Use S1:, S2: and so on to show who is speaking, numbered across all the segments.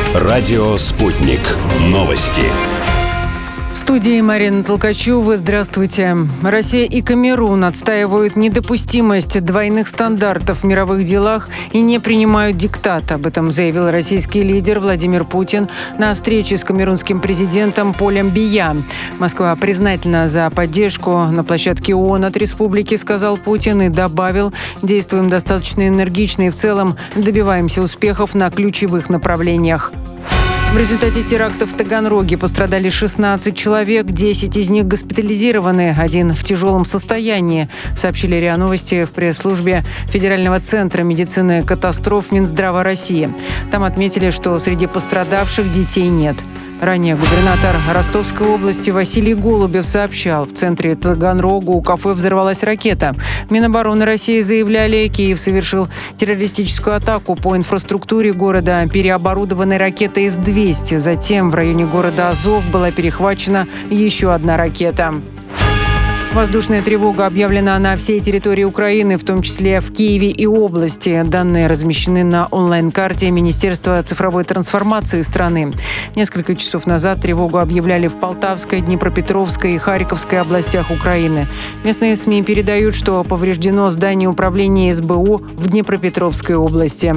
S1: Радио «Спутник». Новости.
S2: В студии Марина Толкачева. Здравствуйте. Россия и Камерун отстаивают недопустимость двойных стандартов в мировых делах и не принимают диктат. Об этом заявил российский лидер Владимир Путин на встрече с камерунским президентом Полем Бия. Москва признательна за поддержку на площадке ООН от республики, сказал Путин, и добавил: действуем достаточно энергично и в целом добиваемся успехов на ключевых направлениях. В результате терактов в Таганроге пострадали 16 человек, 10 из них госпитализированы, один в тяжелом состоянии, сообщили РИА Новости в пресс-службе Федерального центра медицины катастроф Минздрава России. Там отметили, что среди пострадавших детей нет. Ранее губернатор Ростовской области Василий Голубев сообщал, в центре Таганрога у кафе взорвалась ракета. Минобороны России заявляли, Киев совершил террористическую атаку по инфраструктуре города переоборудованной ракетой С-200. Затем в районе города Азов была перехвачена еще одна ракета. Воздушная тревога объявлена на всей территории Украины, в том числе в Киеве и области. Данные размещены на онлайн-карте Министерства цифровой трансформации страны. Несколько часов назад тревогу объявляли в Полтавской, Днепропетровской и Харьковской областях Украины. Местные СМИ передают, что повреждено здание управления СБУ в Днепропетровской области.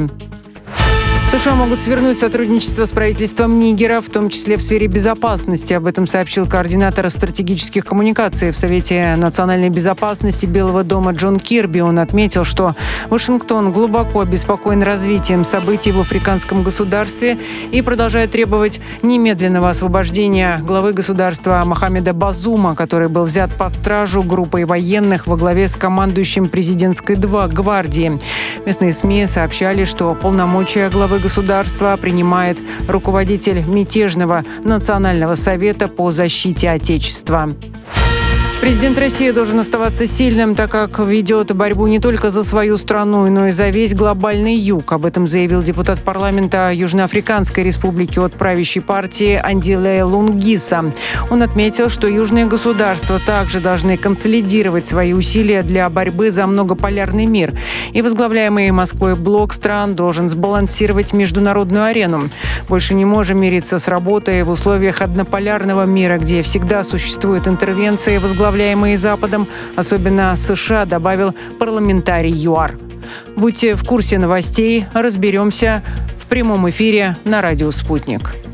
S2: США могут свернуть сотрудничество с правительством Нигера, в том числе в сфере безопасности. Об этом сообщил координатор стратегических коммуникаций в Совете национальной безопасности Белого дома Джон Кирби. Он отметил, что Вашингтон глубоко обеспокоен развитием событий в африканском государстве и продолжает требовать немедленного освобождения главы государства Мохаммеда Базума, который был взят под стражу группой военных во главе с командующим президентской гвардии. Местные СМИ сообщали, что полномочия главы государства принимает руководитель мятежного Национального совета по защите Отечества. Президент России должен оставаться сильным, так как ведет борьбу не только за свою страну, но и за весь глобальный юг. Об этом заявил депутат парламента Южноафриканской республики от правящей партии Андиле Лунгиса. Он отметил, что южные государства также должны консолидировать свои усилия для борьбы за многополярный мир. И возглавляемый Москвой блок стран должен сбалансировать международную арену. Больше не можем мириться с работой в условиях однополярного мира, где всегда существует интервенция, возглавляемые Западом, особенно США, добавил парламентарий ЮАР. Будьте в курсе новостей, разберемся в прямом эфире на радио «Спутник».